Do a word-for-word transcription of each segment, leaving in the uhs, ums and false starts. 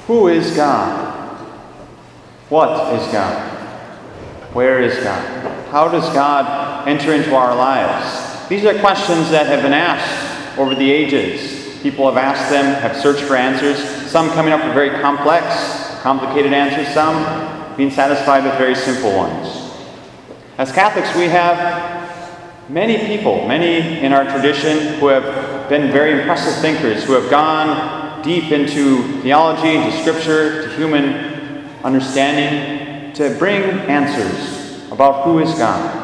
Who is God? What is God? Where is God? How does God enter into our lives? These are questions that have been asked over the ages. People have asked them, have searched for answers, some coming up with very complex, complicated answers, some being satisfied with very simple ones. As Catholics, we have many people, many in our tradition, who have been very impressive thinkers, who have gone deep into theology, into scripture, to human understanding, to bring answers about who is God.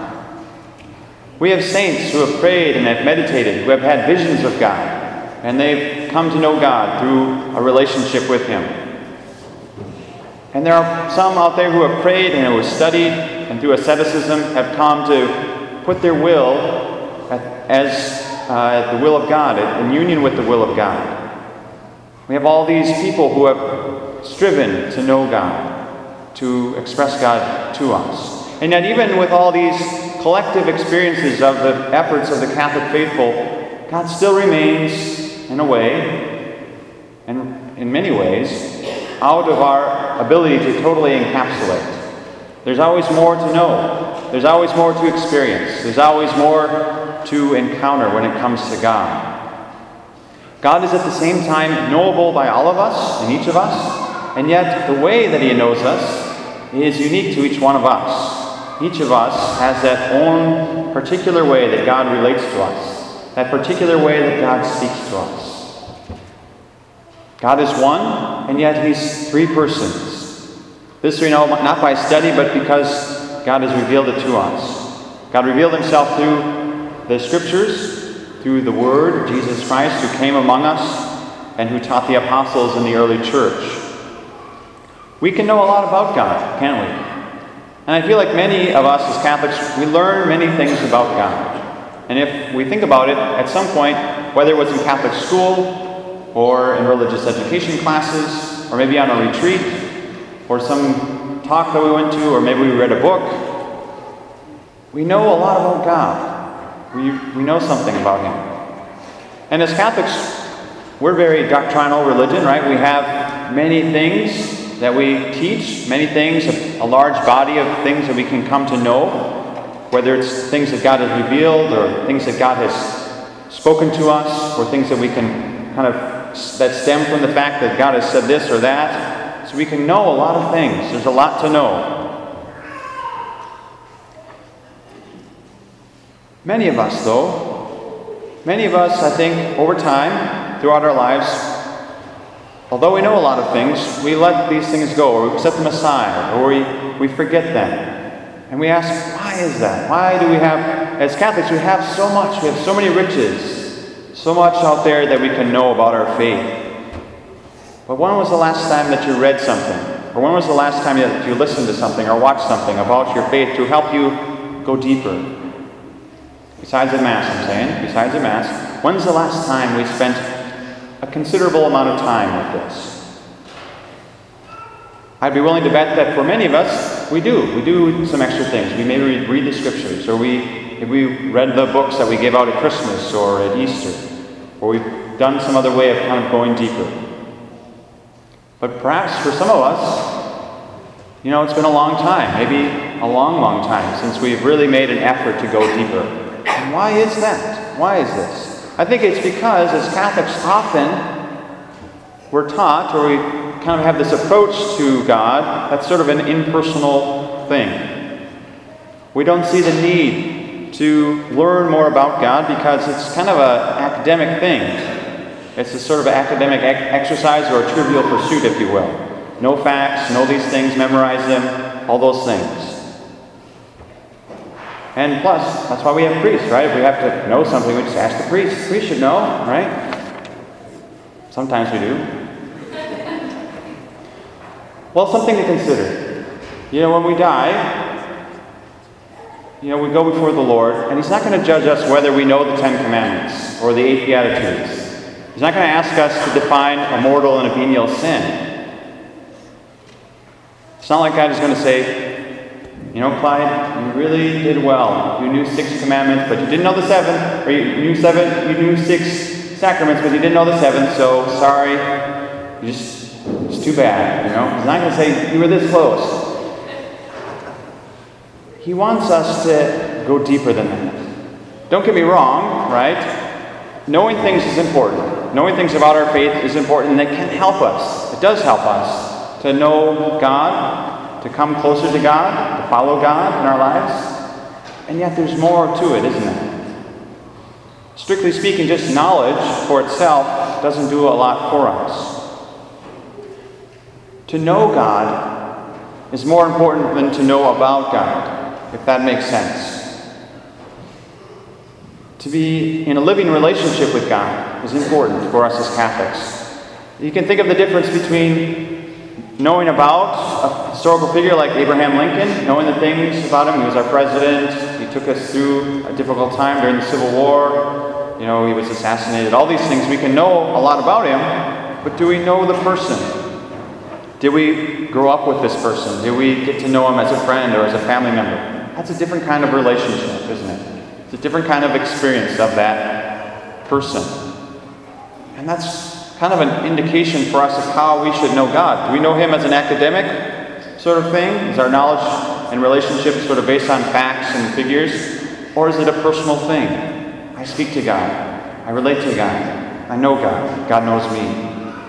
We have saints who have prayed and have meditated, who have had visions of God, and they've come to know God through a relationship with Him. And there are some out there who have prayed and who have studied, and through asceticism have come to put their will as uh, the will of God, in union with the will of God. We have all these people who have striven to know God, to express God to us. And yet even with all these collective experiences of the efforts of the Catholic faithful, God still remains, in a way, and in many ways, out of our ability to totally encapsulate. There's always more to know. There's always more to experience. There's always more to encounter when it comes to God. God is at the same time knowable by all of us and each of us, and yet the way that He knows us is unique to each one of us. Each of us has that own particular way that God relates to us, that particular way that God speaks to us. God is one, and yet He's three persons. This we know not by study, but because God has revealed it to us. God revealed Himself through the Scriptures, through the Word, Jesus Christ, who came among us and who taught the apostles in the early church. We can know a lot about God, can't we? And I feel like many of us as Catholics, we learn many things about God. And if we think about it, at some point, whether it was in Catholic school, or in religious education classes, or maybe on a retreat, or some talk that we went to, or maybe we read a book, we know a lot about God. We, we know something about Him. And as Catholics, we're very doctrinal religion, right? We have many things that we teach, many things, a large body of things that we can come to know, whether it's things that God has revealed or things that God has spoken to us, or things that we can kind of, that stem from the fact that God has said this or that. So we can know a lot of things. There's a lot to know. Many of us, though, many of us, I think, over time, throughout our lives, although we know a lot of things, we let these things go, or we set them aside, or we, we forget them. And we ask, why is that? Why do we have, as Catholics, we have so much, we have so many riches, so much out there that we can know about our faith. But when was the last time that you read something? Or when was the last time that you listened to something or watched something about your faith to help you go deeper? Besides the Mass, I'm saying, besides the Mass, when's the last time we spent a considerable amount of time with this? I'd be willing to bet that for many of us, we do. We do some extra things. We maybe read the Scriptures, or we maybe we read the books that we give out at Christmas or at Easter, or we've done some other way of kind of going deeper. But perhaps for some of us, you know, it's been a long time, maybe a long, long time since we've really made an effort to go deeper. And why is that? Why is this? I think it's because as Catholics often we're taught, or we kind of have this approach to God that's sort of an impersonal thing. We don't see the need to learn more about God because it's kind of an academic thing. It's a sort of academic exercise or a trivial pursuit, if you will. Know facts, know these things, memorize them, all those things. And plus, that's why we have priests, right? If we have to know something, we just ask the priest. The priest should know, right? Sometimes we do. Well, something to consider. You know, when we die, you know, we go before the Lord, and He's not going to judge us whether we know the Ten Commandments or the Eight Beatitudes. He's not going to ask us to define a mortal and a venial sin. It's not like God is going to say, you know, Clyde, you really did well. You knew six commandments, but you didn't know the seven. Or you knew seven, you knew six sacraments, but you didn't know the seven, so sorry. You just it's too bad, you know. He's not going to say, you were this close. He wants us to go deeper than that. Don't get me wrong, right? Knowing things is important. Knowing things about our faith is important, and it can help us. It does help us to know God, to come closer to God, to follow God in our lives. And yet there's more to it, isn't there? Strictly speaking, just knowledge for itself doesn't do a lot for us. To know God is more important than to know about God, if that makes sense. To be in a living relationship with God is important for us as Catholics. You can think of the difference between knowing about a historical figure like Abraham Lincoln, knowing the things about him. He was our president. He took us through a difficult time during the Civil War. You know, he was assassinated. All these things, we can know a lot about him, but do we know the person? Did we grow up with this person? Did we get to know him as a friend or as a family member? That's a different kind of relationship, isn't it? It's a different kind of experience of that person. And that's kind of an indication for us of how we should know God. Do we know him as an academic sort of thing? Is our knowledge and relationship sort of based on facts and figures? Or is it a personal thing? I speak to God. I relate to God. I know God. God knows me.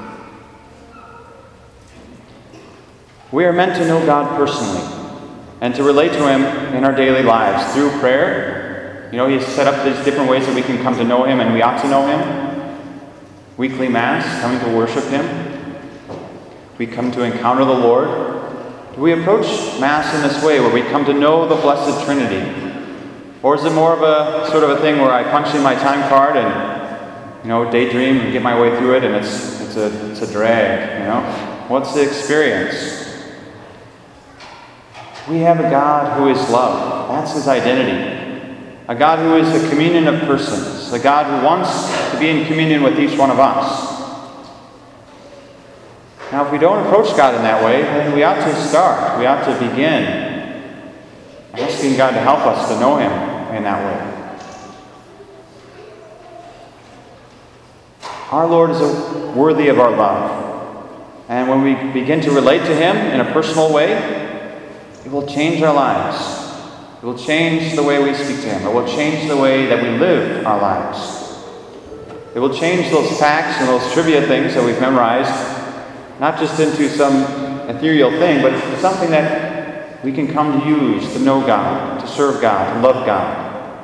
We are meant to know God personally and to relate to him in our daily lives through prayer. You know, he's set up these different ways that we can come to know him, and we ought to know him. Weekly Mass, coming to worship him. We come to encounter the Lord. Do we approach Mass in this way, where we come to know the Blessed Trinity? Or is it more of a sort of a thing where I punch in my time card and, you know, daydream and get my way through it, and it's it's a it's a drag, you know? What's the experience? We have a God who is love. That's his identity. A God who is a communion of persons. A God who wants to be in communion with each one of us. Now, if we don't approach God in that way, then we ought to start. We ought to begin asking God to help us to know him in that way. Our Lord is a, worthy of our love. And when we begin to relate to him in a personal way, it will change our lives. It will change the way we speak to him. It will change the way that we live our lives. It will change those facts and those trivia things that we've memorized, not just into some ethereal thing, but something that we can come to use to know God, to serve God, to love God.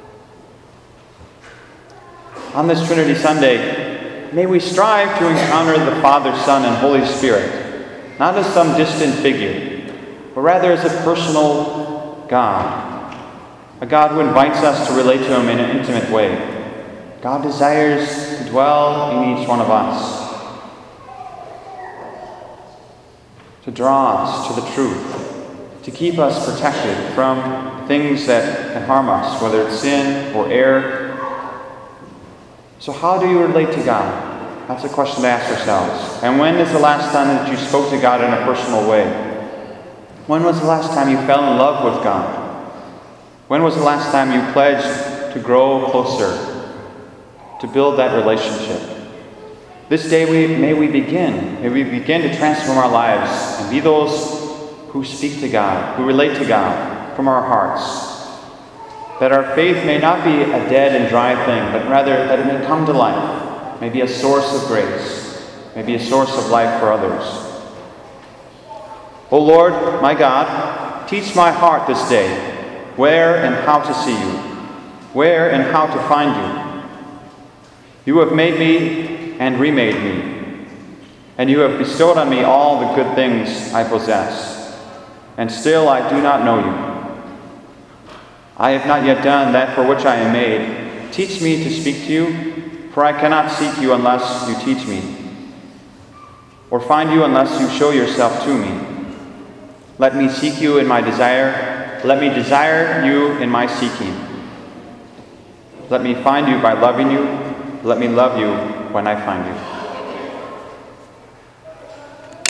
On this Trinity Sunday, may we strive to encounter the Father, Son, and Holy Spirit, not as some distant figure, but rather as a personal God, a God who invites us to relate to him in an intimate way. God desires to dwell in each one of us, to draw us to the truth, to keep us protected from things that can harm us, whether it's sin or error. So how do you relate to God? That's a question to ask ourselves. And when is the last time that you spoke to God in a personal way? When was the last time you fell in love with God? When was the last time you pledged to grow closer, to build that relationship? This day we, may we begin, may we begin to transform our lives and be those who speak to God, who relate to God from our hearts. That our faith may not be a dead and dry thing, but rather that it may come to life, may be a source of grace, may be a source of life for others. O Lord, my God, teach my heart this day where and how to see you, where and how to find you. You have made me and remade me, and you have bestowed on me all the good things I possess, and still I do not know you. I have not yet done that for which I am made. Teach me to speak to you, for I cannot seek you unless you teach me, or find you unless you show yourself to me. Let me seek you in my desire. Let me desire you in my seeking. Let me find you by loving you. Let me love you when I find you.